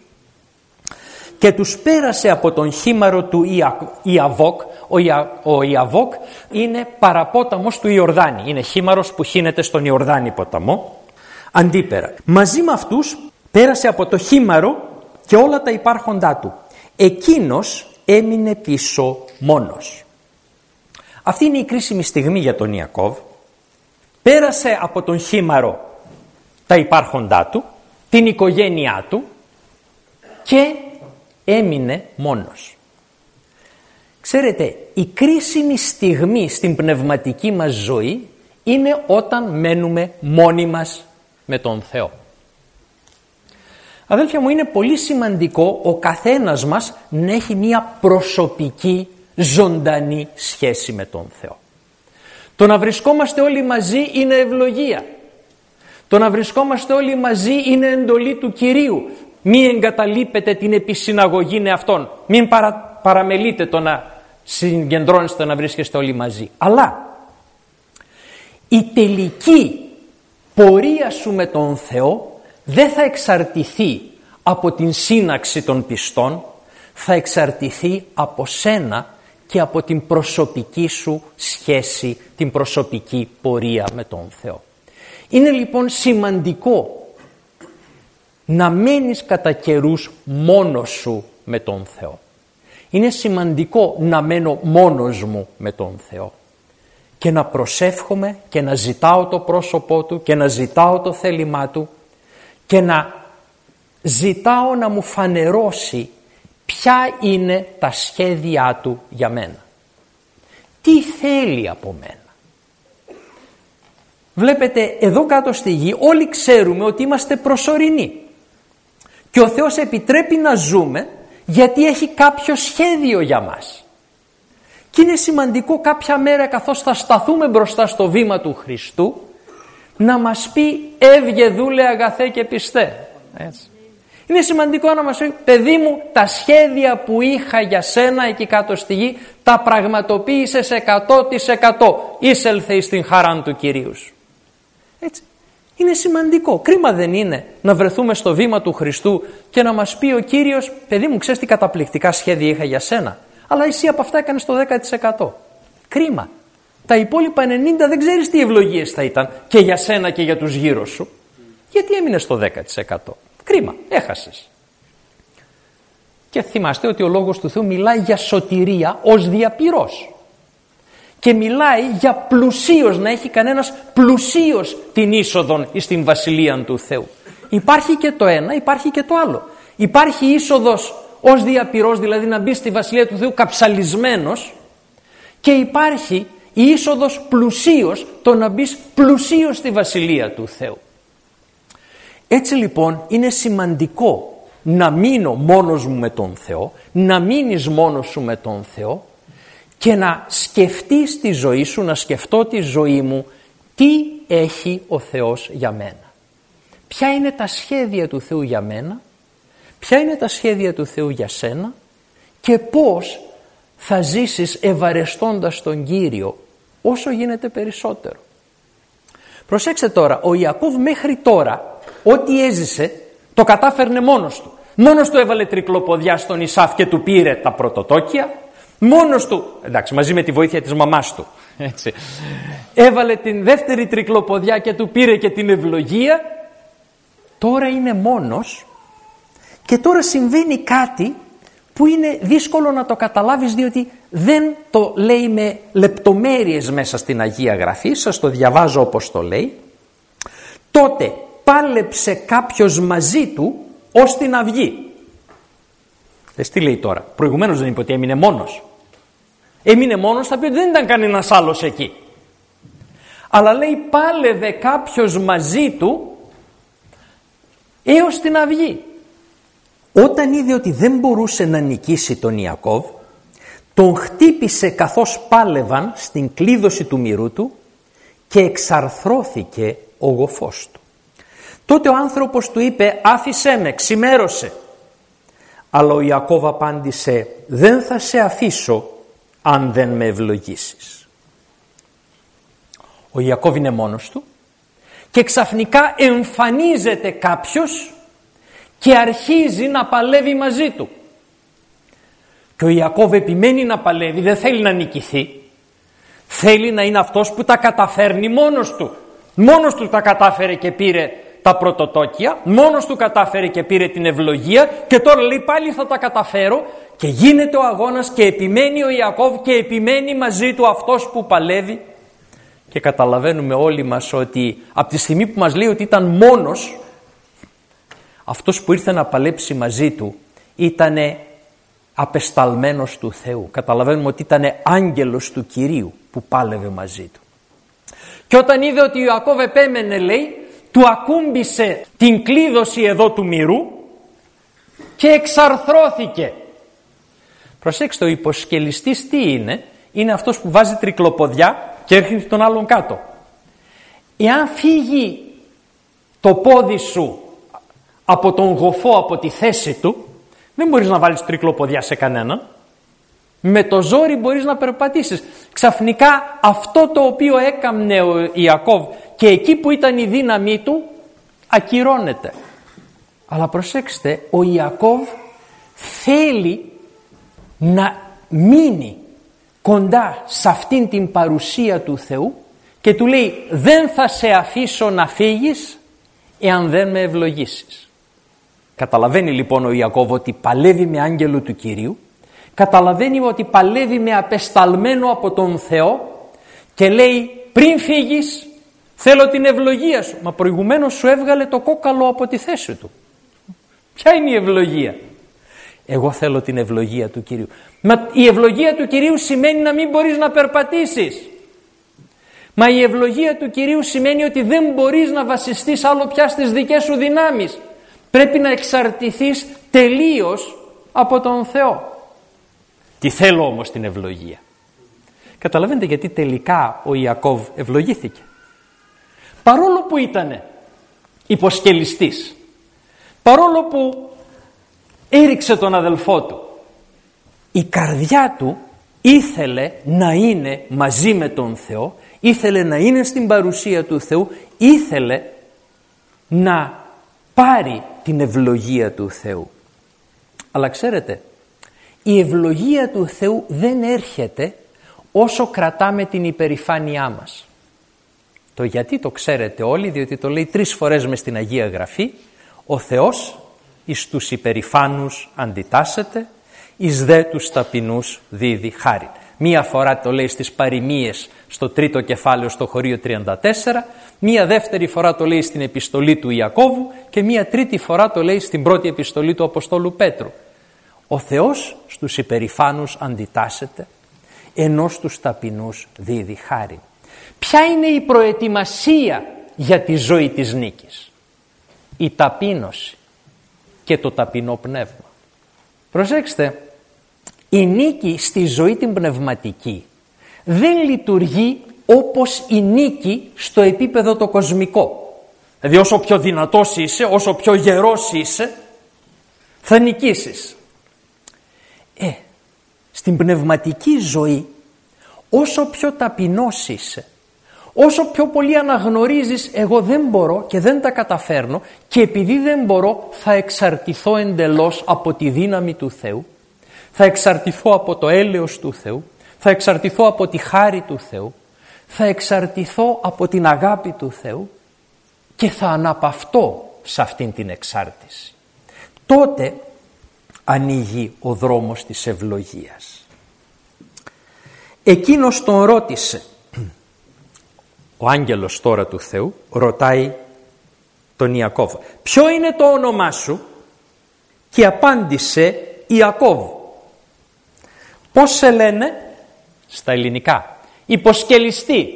Και τους πέρασε από τον χήμαρο του Ιαβόκ. Ο Ιαβόκ είναι παραπόταμος του Ιορδάνη. Είναι χήμαρος που χύνεται στον Ιορδάνη ποταμό. Αντίπερα. Μαζί με αυτούς πέρασε από το χήμαρο και όλα τα υπάρχοντά του. Εκείνος έμεινε πίσω μόνος. Αυτή είναι η κρίσιμη στιγμή για τον Ιακώβ. Πέρασε από τον χήμαρο τα υπάρχοντά του, την οικογένειά του και έμεινε μόνος. Ξέρετε, η κρίσιμη στιγμή στην πνευματική μας ζωή είναι όταν μένουμε μόνοι μας με τον Θεό. Αδέλφια μου, είναι πολύ σημαντικό ο καθένας μας να έχει μια προσωπική, ζωντανή σχέση με τον Θεό. Το να βρισκόμαστε όλοι μαζί είναι ευλογία. Το να βρισκόμαστε όλοι μαζί είναι εντολή του Κυρίου. Μη εγκαταλείπετε την επισυναγωγή αυτών. Μην παραμελείτε το να συγκεντρώνεστε, να βρίσκεστε όλοι μαζί. Αλλά η τελική πορεία σου με τον Θεό δεν θα εξαρτηθεί από την σύναξη των πιστών, θα εξαρτηθεί από σένα και από την προσωπική σου σχέση, την προσωπική πορεία με τον Θεό. Είναι λοιπόν σημαντικό να μένεις κατά καιρούς μόνος σου με τον Θεό. Είναι σημαντικό να μένω μόνος μου με τον Θεό και να προσεύχομαι και να ζητάω το πρόσωπό Του και να ζητάω το θέλημά Του και να ζητάω να μου φανερώσει ποια είναι τα σχέδιά Του για μένα. Τι θέλει από μένα. Βλέπετε εδώ κάτω στη γη όλοι ξέρουμε ότι είμαστε προσωρινοί και ο Θεός επιτρέπει να ζούμε γιατί έχει κάποιο σχέδιο για μας. Και είναι σημαντικό κάποια μέρα καθώς θα σταθούμε μπροστά στο βήμα του Χριστού να μας πει «Έβγε δούλε αγαθέ και πιστέ». Έτσι. Είναι σημαντικό να μας πει «Παιδί μου, τα σχέδια που είχα για σένα εκεί κάτω στη γη τα πραγματοποίησες 100%. Εισέλθε εις την χαράν του Κυρίου σου». Έτσι. Είναι σημαντικό. Κρίμα δεν είναι να βρεθούμε στο βήμα του Χριστού και να μας πει ο Κύριος «Παιδί μου, ξέρεις τι καταπληκτικά σχέδια είχα για σένα, αλλά εσύ από αυτά έκανες το 10%. Κρίμα. Τα υπόλοιπα 90% δεν ξέρεις τι ευλογίες θα ήταν και για σένα και για τους γύρω σου. Γιατί έμεινες στο 10%. Κρίμα. Έχασες. Και θυμάστε ότι ο Λόγος του Θεού μιλάει για σωτηρία ως διαπυρός. Και μιλάει για πλουσίως, να έχει κανένας πλουσίως την είσοδον εις την Βασιλεία του Θεού. Υπάρχει και το ένα, υπάρχει και το άλλο. Υπάρχει είσοδος ως διαπυρός, δηλαδή να μπει στη Βασιλεία του Θεού καψαλισμένος, και υπάρχει η είσοδος πλουσίως, το να μπει πλουσίως στη Βασιλεία του Θεού. Έτσι λοιπόν είναι σημαντικό να μείνω μόνος μου με τον Θεό, να μείνεις μόνος σου με τον Θεό και να σκεφτείς τη ζωή σου, να σκεφτώ τη ζωή μου, τι έχει ο Θεός για μένα. Ποια είναι τα σχέδια του Θεού για μένα, ποια είναι τα σχέδια του Θεού για σένα και πώς θα ζήσεις ευαρεστώντας τον Κύριο όσο γίνεται περισσότερο. Προσέξτε τώρα, ο Ιακώβ μέχρι τώρα ό,τι έζησε το κατάφερνε μόνος του. Μόνος του έβαλε τρικλοποδιά στον Ισαύ και του πήρε τα πρωτοτόκια. Μόνος του, εντάξει, μαζί με τη βοήθεια της μαμάς του, έτσι, έβαλε την δεύτερη τρικλοποδιά και του πήρε και την ευλογία. Τώρα είναι μόνος και τώρα συμβαίνει κάτι που είναι δύσκολο να το καταλάβεις, διότι δεν το λέει με λεπτομέρειες μέσα στην Αγία Γραφή. Σας το διαβάζω όπως το λέει. Τότε πάλεψε κάποιος μαζί του ως την αυγή. Τι λέει τώρα, προηγουμένως δεν είπε ότι έμεινε μόνος. Έμεινε μόνος, θα πει ότι δεν ήταν κανένας άλλος εκεί. Αλλά λέει πάλευε κάποιος μαζί του έως την αυγή. Όταν είδε ότι δεν μπορούσε να νικήσει τον Ιακώβ, τον χτύπησε καθώς πάλευαν στην κλείδωση του μυρού του και εξαρθρώθηκε ο γοφός του. Τότε ο άνθρωπος του είπε «Άφησέ με, ξημέρωσε». Αλλά ο Ιακώβ απάντησε «Δεν θα σε αφήσω αν δεν με ευλογήσεις». Ο Ιακώβ είναι μόνος του και ξαφνικά εμφανίζεται κάποιος και αρχίζει να παλεύει μαζί του. Και ο Ιακώβ επιμένει να παλεύει, δεν θέλει να νικηθεί. Θέλει να είναι αυτός που τα καταφέρνει μόνος του. Μόνος του τα κατάφερε και πήρε τα πρωτοτόκια, μόνος του κατάφερε και πήρε την ευλογία και τώρα λέει πάλι θα τα καταφέρω, και γίνεται ο αγώνας και επιμένει ο Ιακώβ και επιμένει μαζί του αυτός που παλεύει. Και καταλαβαίνουμε όλοι μας ότι από τη στιγμή που μας λέει ότι ήταν μόνος, αυτός που ήρθε να παλέψει μαζί του ήτανε απεσταλμένος του Θεού. Καταλαβαίνουμε ότι ήτανε άγγελος του Κυρίου που πάλευε μαζί του. Και όταν είδε ότι ο Ιακώβ επέμενε, λέει, του ακούμπησε την κλείδωση εδώ του μυρού και εξαρθρώθηκε. Προσέξτε, ο υποσκελιστής τι είναι? Είναι αυτός που βάζει τρικλοποδιά και έρχεται τον άλλον κάτω. Εάν φύγει το πόδι σου από τον γοφό, από τη θέση του, δεν μπορείς να βάλεις τρικλοποδιά σε κανέναν. Με το ζόρι μπορείς να περπατήσεις. Ξαφνικά αυτό το οποίο έκαμνε ο Ιακώβ και εκεί που ήταν η δύναμή του ακυρώνεται. Αλλά προσέξτε, ο Ιακώβ θέλει να μείνει κοντά σε αυτήν την παρουσία του Θεού και του λέει, δεν θα σε αφήσω να φύγεις εάν δεν με ευλογήσεις. Καταλαβαίνει λοιπόν ο Ιακώβ ότι παλεύει με άγγελο του Κυρίου, καταλαβαίνει ότι παλεύει με απεσταλμένο από τον Θεό και λέει, πριν φύγεις θέλω την ευλογία σου. Μα προηγουμένως σου έβγαλε το κόκαλο από τη θέση του. Ποια είναι η ευλογία? Εγώ θέλω την ευλογία του Κυρίου. Μα η ευλογία του Κυρίου σημαίνει να μην μπορείς να περπατήσεις. Μα η ευλογία του Κυρίου σημαίνει ότι δεν μπορείς να βασιστείς άλλο πια στις δικές σου δυνάμεις. Πρέπει να εξαρτηθείς τελείως από τον Θεό. Τι θέλω όμως την ευλογία? Καταλαβαίνετε γιατί τελικά ο Ιακώβ ευλογήθηκε. Παρόλο που ήτανε υποσκελιστής, παρόλο που έριξε τον αδελφό του, η καρδιά του ήθελε να είναι μαζί με τον Θεό, ήθελε να είναι στην παρουσία του Θεού, ήθελε να πάρει την ευλογία του Θεού. Αλλά ξέρετε, η ευλογία του Θεού δεν έρχεται όσο κρατάμε την υπερηφάνειά μας. Το γιατί το ξέρετε όλοι, διότι το λέει 3 φορές μες στην Αγία Γραφή. Ο Θεός εις τους υπερηφάνους αντιτάσσεται, εις δε τους ταπεινούς δίδει χάριν. Μία φορά το λέει στις παροιμίες στο 3ο κεφάλαιο στο χωρίο 34, μία δεύτερη φορά το λέει στην επιστολή του Ιακώβου και μία τρίτη φορά το λέει στην πρώτη επιστολή του Αποστόλου Πέτρου. Ο Θεός στους υπερηφάνους αντιτάσσεται, ενώ στους ταπεινούς δίδει χάριν. Ποια είναι η προετοιμασία για τη ζωή της νίκης? Η ταπείνωση και το ταπεινό πνεύμα. Προσέξτε, η νίκη στη ζωή την πνευματική δεν λειτουργεί όπως η νίκη στο επίπεδο το κοσμικό. Δηλαδή όσο πιο δυνατός είσαι, όσο πιο γερός είσαι, θα νικήσεις. Στην πνευματική ζωή, όσο πιο ταπεινός είσαι, όσο πιο πολύ αναγνωρίζεις εγώ δεν μπορώ και δεν τα καταφέρνω και επειδή δεν μπορώ θα εξαρτηθώ εντελώς από τη δύναμη του Θεού, θα εξαρτηθώ από το έλεος του Θεού, θα εξαρτηθώ από τη χάρη του Θεού, θα εξαρτηθώ από την αγάπη του Θεού και θα αναπαυτώ σε αυτήν την εξάρτηση. Τότε ανοίγει ο δρόμος της ευλογίας. Εκείνος τον ρώτησε, ο άγγελος τώρα του Θεού ρωτάει τον Ιακώβ, ποιο είναι το όνομά σου? Και απάντησε Ιακώβ. Πώς σε λένε? Στα ελληνικά, υποσκελιστή.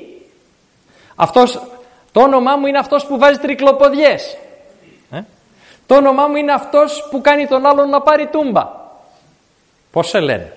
Το όνομά μου είναι αυτός που βάζει τρικλοποδιές. Το όνομά μου είναι αυτός που κάνει τον άλλον να πάρει τούμπα. Πώς σε λένε?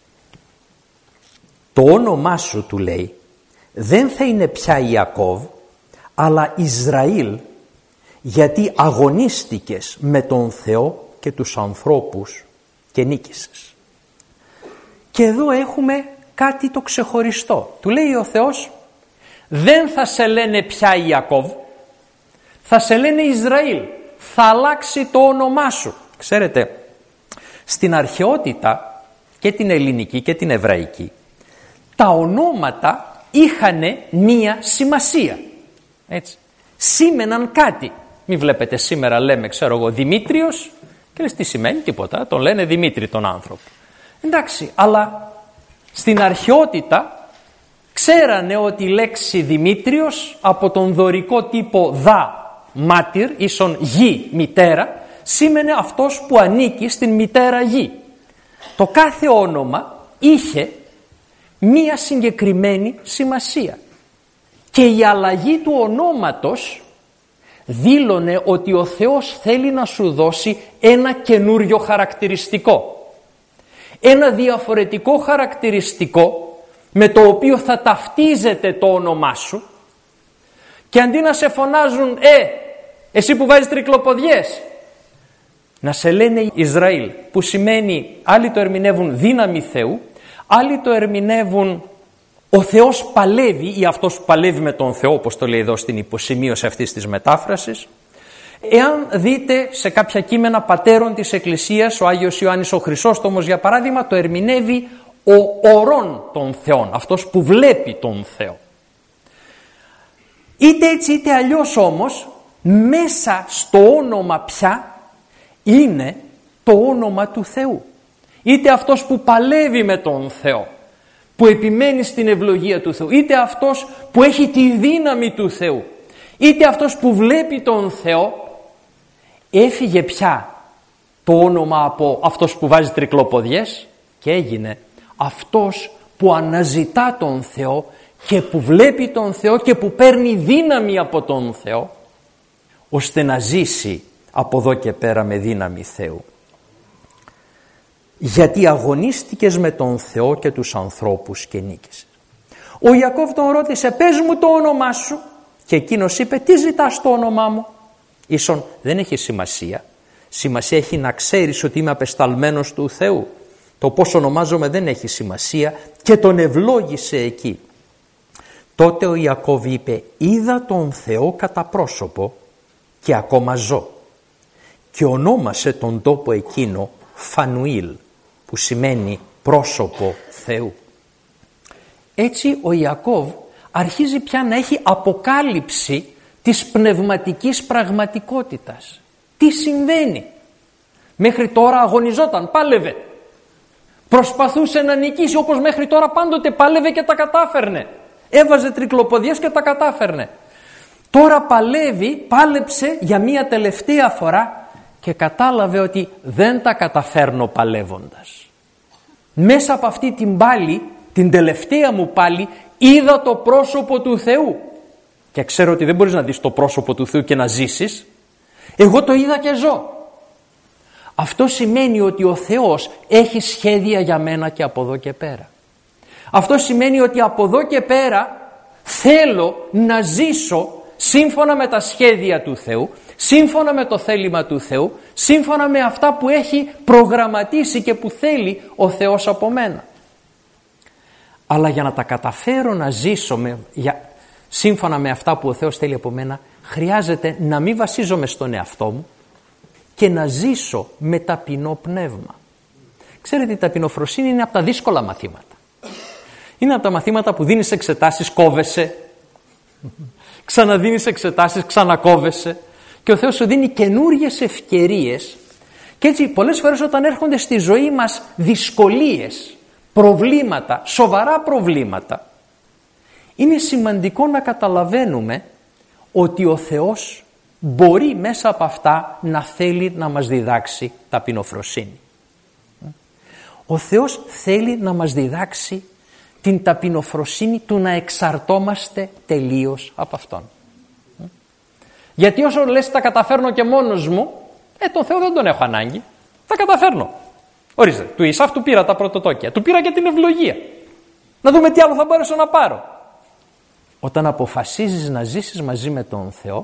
Το όνομά σου, του λέει, δεν θα είναι πια Ιακώβ, αλλά Ισραήλ, γιατί αγωνίστηκες με τον Θεό και τους ανθρώπους και νίκησες. Και εδώ έχουμε κάτι το ξεχωριστό. Του λέει ο Θεός, δεν θα σε λένε πια Ιακώβ, θα σε λένε Ισραήλ. Θα αλλάξει το όνομά σου. Ξέρετε, στην αρχαιότητα και την ελληνική και την εβραϊκή, τα ονόματα είχαν μία σημασία. Έτσι. Σήμαιναν κάτι. Μην βλέπετε σήμερα λέμε, ξέρω εγώ, Δημήτριος και λες τι σημαίνει? Τίποτα. Τον λένε Δημήτρη τον άνθρωπο. Εντάξει, αλλά στην αρχαιότητα ξέρανε ότι η λέξη Δημήτριος από τον δωρικό τύπο δα μάτυρ ίσον γη μητέρα σήμαινε αυτός που ανήκει στην μητέρα γη. Το κάθε όνομα είχε μία συγκεκριμένη σημασία και η αλλαγή του ονόματος δήλωνε ότι ο Θεός θέλει να σου δώσει ένα καινούριο χαρακτηριστικό. Ένα διαφορετικό χαρακτηριστικό με το οποίο θα ταυτίζεται το όνομά σου, και αντί να σε φωνάζουν εσύ που βάζεις τρικλοποδιές, να σε λένε Ισραήλ, που σημαίνει, άλλοι το ερμηνεύουν δύναμη Θεού, άλλοι το ερμηνεύουν ο Θεός παλεύει, ή αυτός που παλεύει με τον Θεό, όπως το λέει εδώ στην υποσημείωση αυτής της μετάφρασης. Εάν δείτε σε κάποια κείμενα πατέρων της Εκκλησίας, ο Άγιος Ιωάννης ο Χρυσόστομος για παράδειγμα το ερμηνεύει ο ορών των Θεών, αυτός που βλέπει τον Θεό. Είτε έτσι είτε αλλιώς όμως, μέσα στο όνομα πια είναι το όνομα του Θεού. Είτε αυτός που παλεύει με τον Θεό, που επιμένει στην ευλογία του Θεού, είτε αυτός που έχει τη δύναμη του Θεού, είτε αυτός που βλέπει τον Θεό, έφυγε πια το όνομα από αυτός που βάζει τρικλοποδιές και έγινε αυτός που αναζητά τον Θεό και που βλέπει τον Θεό και που παίρνει δύναμη από τον Θεό, ώστε να ζήσει από εδώ και πέρα με δύναμη Θεού. Γιατί αγωνίστηκες με τον Θεό και τους ανθρώπους και νίκησες. Ο Ιακώβ τον ρώτησε, πες μου το όνομά σου, και εκείνος είπε, τι ζητάς το όνομά μου? Ίσον δεν έχει σημασία. Σημασία έχει να ξέρεις ότι είμαι απεσταλμένος του Θεού. Το πώς ονομάζομαι δεν έχει σημασία, και τον ευλόγησε εκεί. Τότε ο Ιακώβ είπε, είδα τον Θεό κατά πρόσωπο και ακόμα ζω, και ονόμασε τον τόπο εκείνο Φανουήλ, που σημαίνει πρόσωπο Θεού. Έτσι ο Ιακώβ αρχίζει πια να έχει αποκάλυψη της πνευματικής πραγματικότητας. Τι συμβαίνει? Μέχρι τώρα αγωνιζόταν, πάλευε. Προσπαθούσε να νικήσει, όπως μέχρι τώρα πάντοτε πάλευε και τα κατάφερνε. Έβαζε τρικλοποδιές και τα κατάφερνε. Τώρα πάλεψε για μία τελευταία φορά και κατάλαβε ότι δεν τα καταφέρνω παλεύοντας. Μέσα από αυτή την πάλη, την τελευταία μου πάλη, είδα το πρόσωπο του Θεού. Και ξέρω ότι δεν μπορείς να δεις το πρόσωπο του Θεού και να ζήσεις. Εγώ το είδα και ζω. Αυτό σημαίνει ότι ο Θεός έχει σχέδια για μένα και από εδώ και πέρα. Αυτό σημαίνει ότι από εδώ και πέρα θέλω να ζήσω σύμφωνα με τα σχέδια του Θεού, σύμφωνα με το θέλημα του Θεού, σύμφωνα με αυτά που έχει προγραμματίσει και που θέλει ο Θεός από μένα. Αλλά για να τα καταφέρω να ζήσω σύμφωνα με αυτά που ο Θεός θέλει από μένα, χρειάζεται να μην βασίζομαι στον εαυτό μου και να ζήσω με ταπεινό πνεύμα. Ξέρετε, η ταπεινοφροσύνη είναι από τα δύσκολα μαθήματα. Είναι από τα μαθήματα που δίνεις εξετάσεις, κόβεσαι, ξαναδίνεις εξετάσεις, ξανακόβεσαι, και ο Θεός σου δίνει καινούριες ευκαιρίες. Και έτσι πολλές φορές όταν έρχονται στη ζωή μας δυσκολίες, προβλήματα, σοβαρά προβλήματα, είναι σημαντικό να καταλαβαίνουμε ότι ο Θεός μπορεί μέσα από αυτά να θέλει να μας διδάξει ταπεινοφροσύνη. Ο Θεός θέλει να μας διδάξει την ταπεινοφροσύνη του να εξαρτώμαστε τελείως από Αυτόν. Γιατί όσο λες τα καταφέρνω και μόνος μου, τον Θεό δεν τον έχω ανάγκη, τα καταφέρνω. Ορίστε, του Ισαύ του πήρα τα πρωτοτόκια, του πήρα και την ευλογία. Να δούμε τι άλλο θα μπορέσω να πάρω. Όταν αποφασίζεις να ζήσεις μαζί με τον Θεό,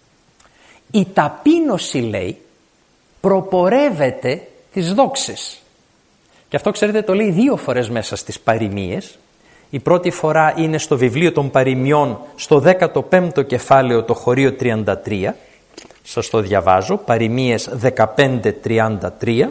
η ταπείνωση, λέει, προπορεύεται τις δόξες. Και αυτό, ξέρετε, το λέει 2 φορές μέσα στις παροιμίες. Η πρώτη φορά είναι στο βιβλίο των παροιμιών, στο 15ο κεφάλαιο, το χωρίο 33. Σας το διαβάζω, παροιμίες 15-33.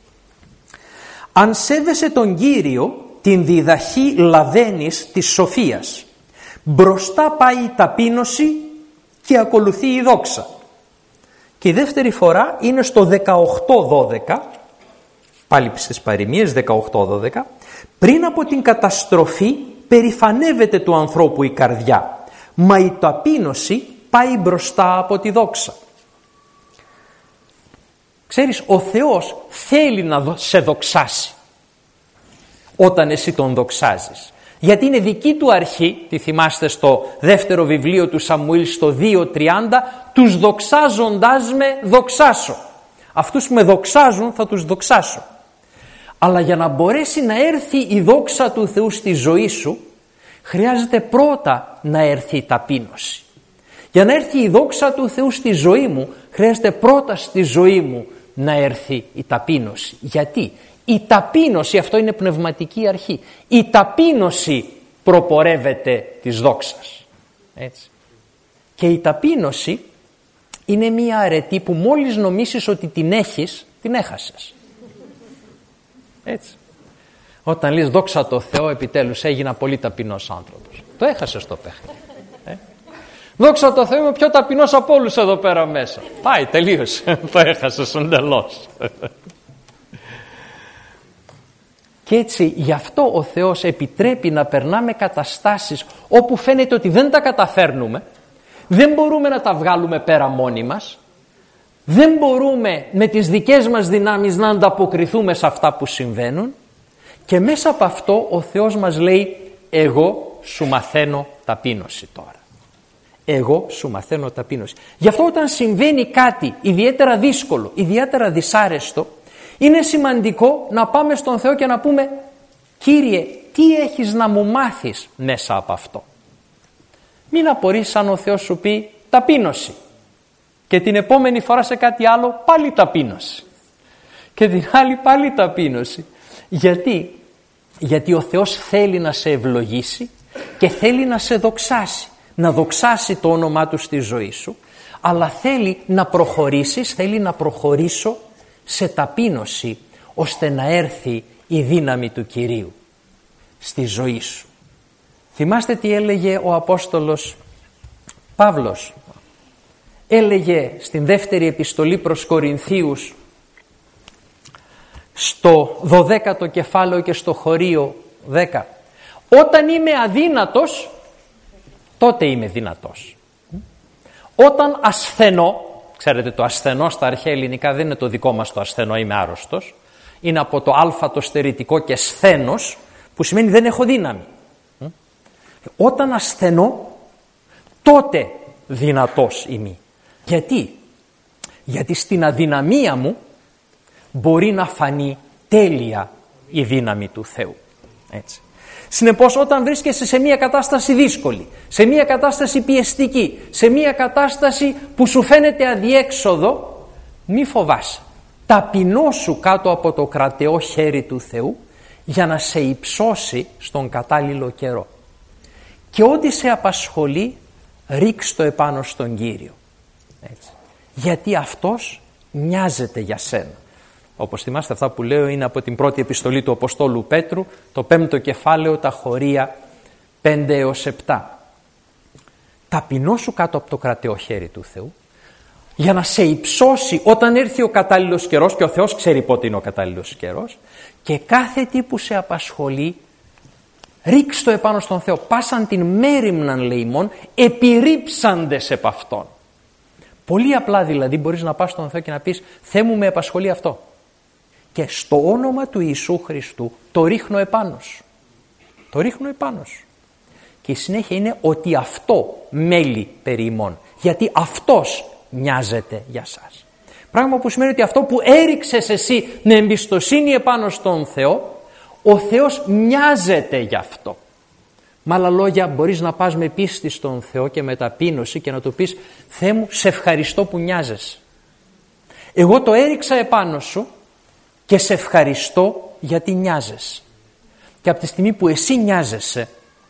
«Αν σέβεσαι τον Κύριο, την διδαχή λαβαίνεις της σοφίας. Μπροστά πάει η ταπείνωση και ακολουθεί η δόξα». Και η δεύτερη φορά είναι στο 18-12, πάλι στις παροιμίες 18-12. «Πριν από την καταστροφή περηφανεύεται του ανθρώπου η καρδιά, μα η ταπείνωση πάει μπροστά από τη δόξα». Ξέρεις, ο Θεός θέλει να σε δοξάσει όταν εσύ τον δοξάζεις. Γιατί είναι δική του αρχή, τη θυμάστε στο δεύτερο βιβλίο του Σαμουήλ στο 2:30, «Τους δοξάζοντάς με δοξάσω». Αυτούς που με δοξάζουν θα τους δοξάσω. Αλλά για να μπορέσει να έρθει η δόξα του Θεού στη ζωή σου, χρειάζεται πρώτα να έρθει η ταπείνωση. Για να έρθει η δόξα του Θεού στη ζωή μου, χρειάζεται πρώτα στη ζωή μου να έρθει η ταπείνωση. Γιατί? Η ταπείνωση, αυτό είναι πνευματική αρχή, η ταπείνωση προπορεύεται της δόξας. Έτσι. Και η ταπείνωση είναι μία αρετή που μόλις νομίσεις ότι την έχεις, την έχασες. Έτσι. Όταν λες δόξα τω Θεώ, επιτέλους έγινα πολύ ταπεινός άνθρωπος. Το έχασες το παιχνίδι. Δόξα τω Θεώ, είμαι πιο ταπεινός από όλους εδώ πέρα μέσα. Πάει, τελείωσε. Το έχασες εντελώς. Και έτσι γι' αυτό ο Θεός επιτρέπει να περνάμε καταστάσεις όπου φαίνεται ότι δεν τα καταφέρνουμε, δεν μπορούμε να τα βγάλουμε πέρα μόνοι μας, δεν μπορούμε με τις δικές μας δυνάμεις να ανταποκριθούμε σε αυτά που συμβαίνουν, και μέσα από αυτό ο Θεός μας λέει, εγώ σου μαθαίνω ταπείνωση τώρα. Εγώ σου μαθαίνω ταπείνωση. Γι' αυτό όταν συμβαίνει κάτι ιδιαίτερα δύσκολο, ιδιαίτερα δυσάρεστο, είναι σημαντικό να πάμε στον Θεό και να πούμε, Κύριε, τι έχεις να μου μάθεις μέσα από αυτό? Μην απορείς αν ο Θεός σου πει ταπείνωση και την επόμενη φορά σε κάτι άλλο πάλι ταπείνωση και την άλλη πάλι ταπείνωση. Γιατί ο Θεός θέλει να σε ευλογήσει και θέλει να σε δοξάσει, να δοξάσει το όνομά Του στη ζωή σου, αλλά θέλει να προχωρήσεις, θέλει να προχωρήσω σε ταπείνωση, ώστε να έρθει η δύναμη του Κυρίου στη ζωή σου. Θυμάστε τι έλεγε ο Απόστολος Παύλος? Έλεγε στην δεύτερη επιστολή προς Κορινθίους, στο 12ο κεφάλαιο και στο χωρίο 10, όταν είμαι αδύνατος, τότε είμαι δυνατός. Όταν ασθενώ, ξέρετε το ασθενώ στα αρχαία ελληνικά δεν είναι το δικό μας το ασθενώ, είμαι άρρωστος, είναι από το α το στερητικό και σθένος, που σημαίνει δεν έχω δύναμη. Όταν ασθενώ, τότε δυνατός είμαι. Γιατί στην αδυναμία μου μπορεί να φανεί τέλεια η δύναμη του Θεού. Έτσι. Συνεπώς, όταν βρίσκεσαι σε μια κατάσταση δύσκολη, σε μια κατάσταση πιεστική, σε μια κατάσταση που σου φαίνεται αδιέξοδο, μη φοβάσαι. Ταπεινώσου κάτω από το κρατεό χέρι του Θεού για να σε υψώσει στον κατάλληλο καιρό. Και ό,τι σε απασχολεί, ρίξ' το επάνω στον Κύριο. Έτσι. Γιατί Αυτός νοιάζεται για σένα. Όπως θυμάστε, αυτά που λέω είναι από την πρώτη επιστολή του Αποστόλου Πέτρου, το 5ο κεφάλαιο, τα χωρία 5 έως 7. Ταπεινώσου κάτω από το κρατεό χέρι του Θεού, για να σε υψώσει όταν έρθει ο κατάλληλος καιρός, και ο Θεός ξέρει πότε είναι ο κατάλληλος καιρός, και κάθε τι που σε απασχολεί, ρίξ' το επάνω στον Θεό. Πάσαν την μέριμναν, λέει ημών, επιρρύψαντες επ' Αυτόν. Πολύ απλά δηλαδή μπορείς να πας στον Θεό και να πεις, Θεέ μου, με απασχολεί αυτό. Και στο όνομα του Ιησού Χριστού το ρίχνω επάνω σου. Το ρίχνω επάνω σου. Και η συνέχεια είναι ότι αυτό μέλει περί ημών. Γιατί Αυτός νοιάζεται για σας. Πράγμα που σημαίνει ότι αυτό που έριξες εσύ με εμπιστοσύνη επάνω στον Θεό, ο Θεός νοιάζεται γι' αυτό. Με άλλα λόγια, μπορείς να πας με πίστη στον Θεό και με ταπείνωση και να του πεις, Θεέ μου, σε ευχαριστώ που νοιάζεσαι. Εγώ το έριξα επάνω σου και σε ευχαριστώ γιατί νοιάζεσαι. Και από τη στιγμή που εσύ νοιάζεσαι,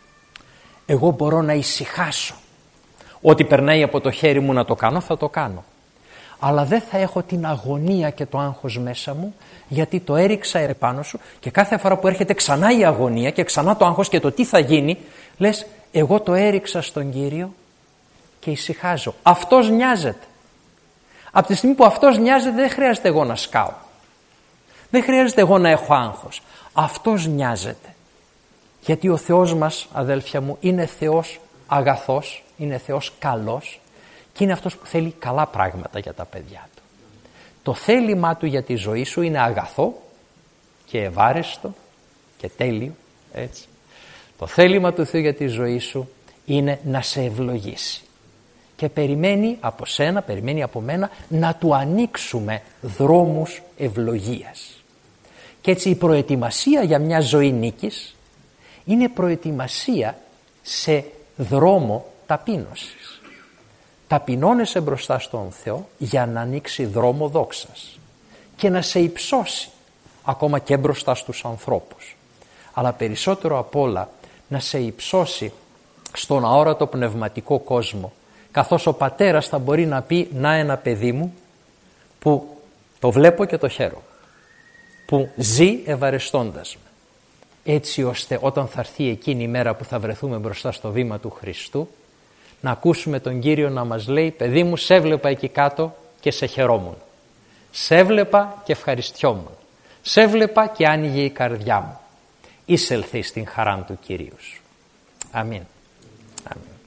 εγώ μπορώ να ησυχάσω. Ό,τι περνάει από το χέρι μου να το κάνω, θα το κάνω. Αλλά δεν θα έχω την αγωνία και το άγχος μέσα μου, γιατί το έριξα επάνω σου, και κάθε φορά που έρχεται ξανά η αγωνία και ξανά το άγχος και το τι θα γίνει, λες, εγώ το έριξα στον Κύριο και ησυχάζω. Αυτός νοιάζεται. Από τη στιγμή που Αυτός νοιάζεται, δεν χρειάζεται εγώ να σκάω. Δεν χρειάζεται εγώ να έχω άγχος. Αυτός νοιάζεται. Γιατί ο Θεός μας, αδέλφια μου, είναι Θεός αγαθός, είναι Θεός καλός, και είναι Αυτός που θέλει καλά πράγματα για τα παιδιά Του. Το θέλημά Του για τη ζωή σου είναι αγαθό και ευάρεστο και τέλειο. Έτσι. Το θέλημα του Θεού για τη ζωή σου είναι να σε ευλογήσει. Και περιμένει από σένα, περιμένει από μένα να Του ανοίξουμε δρόμους ευλογίας. Και έτσι η προετοιμασία για μια ζωή νίκης είναι προετοιμασία σε δρόμο ταπείνωσης. Ταπεινώνεσαι μπροστά στον Θεό για να ανοίξει δρόμο δόξας και να σε υψώσει ακόμα και μπροστά στους ανθρώπους. Αλλά περισσότερο απ' όλα να σε υψώσει στον αόρατο πνευματικό κόσμο, καθώς ο πατέρας θα μπορεί να πει «Να ένα παιδί μου που το βλέπω και το χαίρω, που ζει ευαρεστώντας με», έτσι ώστε όταν θα έρθει εκείνη η μέρα που θα βρεθούμε μπροστά στο βήμα του Χριστού, να ακούσουμε τον Κύριο να μας λέει «Παιδί μου, σε έβλεπα εκεί κάτω και σε χαιρόμουν. Σε έβλεπα και ευχαριστιόμουν. Σε έβλεπα και άνοιγε η καρδιά μου. Εισελθεί στην χαρά του Κυρίου σου». Αμήν. Αμήν.